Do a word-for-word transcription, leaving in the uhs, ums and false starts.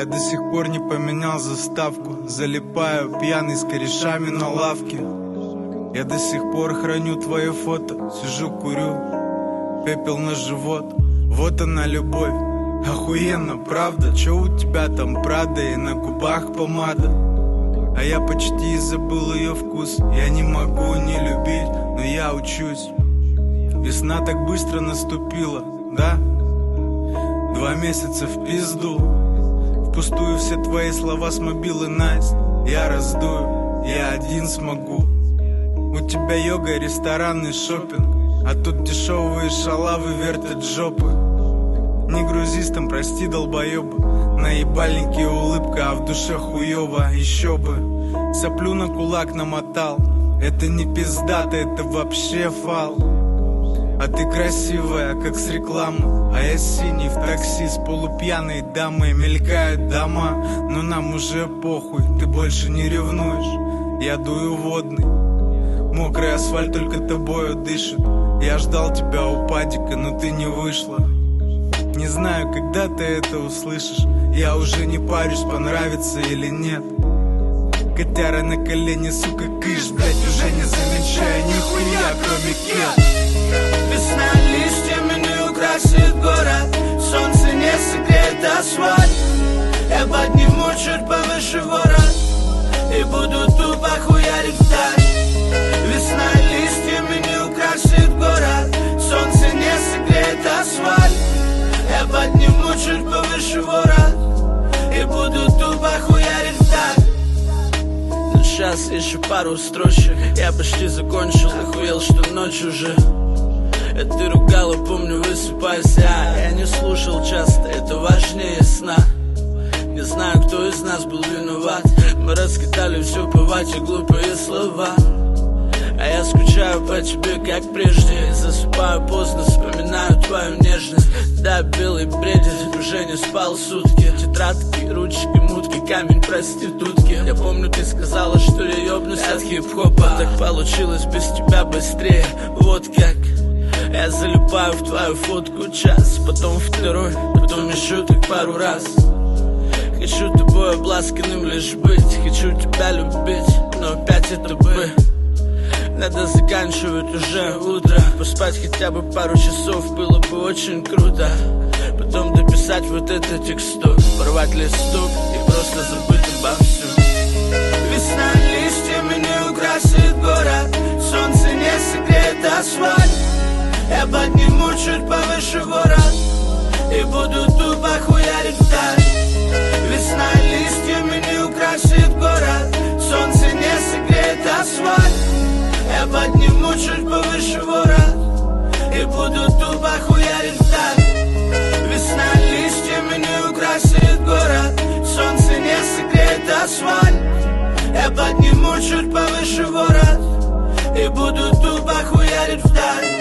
до сих пор не поменял заставку. Залипаю пьяный с корешами на лавке. Я до сих пор храню твое фото. Сижу, курю, пепел на живот. Вот она любовь, охуенно, правда? Чё у тебя там, Прада, и на губах помада? А я почти забыл ее вкус. Я не могу не любить, но я учусь. Весна так быстро наступила, да? Два месяца в пизду. Впустую все твои слова с мобилы, Настя. Я раздую, я один смогу. У тебя йога, ресторанный шопинг, а тут дешевые шалавы вертят жопы. Не грузись там, прости, долбоеба. На ебальнике улыбка, а в душе хуёво. Еще бы, соплю на кулак намотал. Это не пиздато, это вообще фал. А ты красивая, как с рекламы. А я синий в такси с полупьяной дамой. Мелькают дома, но нам уже похуй. Ты больше не ревнуешь, я дую водный. Мокрый асфальт только тобою дышит. Я ждал тебя у падика, но ты не вышла. Не знаю, когда ты это услышишь. Я уже не парюсь, понравится или нет. Котяра на колени, сука, кыш, блять, уже не замечаю нихуя, кроме кет. Весна листьями не украсит город. Солнце не согреет асфальт. Я подниму чуть повыше ворот и буду тупо хуярить вдаль. Весна листьями не украсит город. Солнце не согреет асфальт. Я подниму чуть повыше ворот и буду тупо хуярить вдаль. Но сейчас еще пару строчек. Я почти закончил, охуел, что ночь уже. А ты ругала, помню, высыпайся. Я не слушал часто, это важнее сна. Не знаю, кто из нас был виноват. Мы раскидали все по вате, глупые слова. А я скучаю по тебе, как прежде. Засыпаю поздно, вспоминаю твою нежность. Да, белый бредит, уже не спал сутки. Тетрадки, ручки, мутки, камень проститутки. Я помню, ты сказала, что я ёбнусь от хип-хопа. Так получилось без тебя быстрее, вот как. Я залипаю в твою фотку час, потом второй, потом еще так пару раз. Хочу тобой обласканным лишь быть. Хочу тебя любить, но опять это бы. Надо заканчивать уже утро. Поспать хотя бы пару часов было бы очень круто. Потом дописать вот эту тексту, порвать листок и просто забыть обо всем. Весна листьями не украсит город. Солнце не согреет асфальт. Я подниму чуть повыше ворот и буду тупо хуярить вдаль. Весна листьями не украсит город. Солнце не согреет асфальт. Я подниму чуть повыше ворот и буду тупо хуярить вдаль. Весна листьями не украсит город. Солнце не согреет асфальт. Я подниму чуть повыше ворот и буду тупо хуярить вдаль.